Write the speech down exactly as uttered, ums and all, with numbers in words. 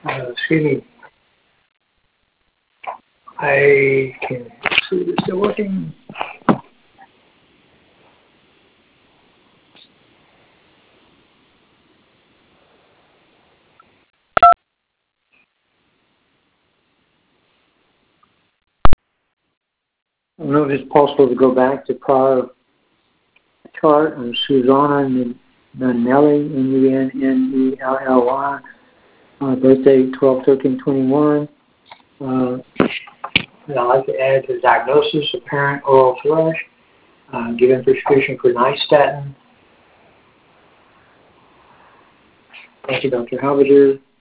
Uh, excuse me. I can see if it's still working. I don't know if it's possible to go back to prior chart of Susanna Nannelli, N U N N E L L Y, uh, birthday twelve thirteen twenty-one. Uh, and I'd like to add to the diagnosis apparent oral flush, uh, given prescription for nystatin. Thank you, Doctor Halberger.